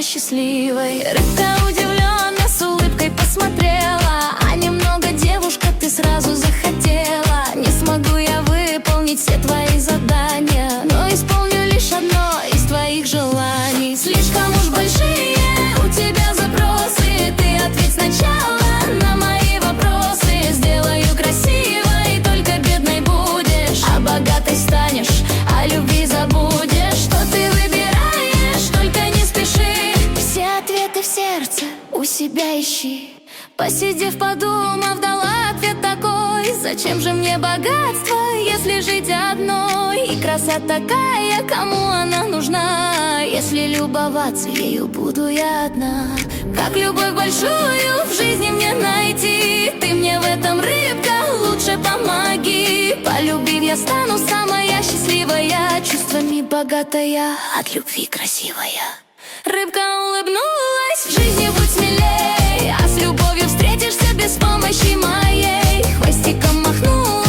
счастливой. Рыбка удивленно с улыбкой посмотрела: а немного, девушка, ты сразу захотела. Не смогу я выполнить все твои задания, но исполню лишь одно из твоих желаний. Слишком уж большие у тебя запросы, ты ответь сначала на мои вопросы. Сделаю красивой, только бедной будешь, а богатой станешь, а любви забудешь. Что ты выбираешь, только не спеши, все ответы в сердце у себя ищи. Посидев, подумав, дала ответ такой: зачем же мне богатство, если жить одной? И краса такая, кому она нужна, если любоваться ею буду я одна? Как любовь большую в жизни мне найти? Ты мне в этом, рыбка, лучше помоги. Полюбив, я стану самая счастливая, чувствами богатая, от любви красивая. Рыбка улыбнулась: в жизни будь смелей, а с любовью встретишься без помощи моей. Хвостиком махнула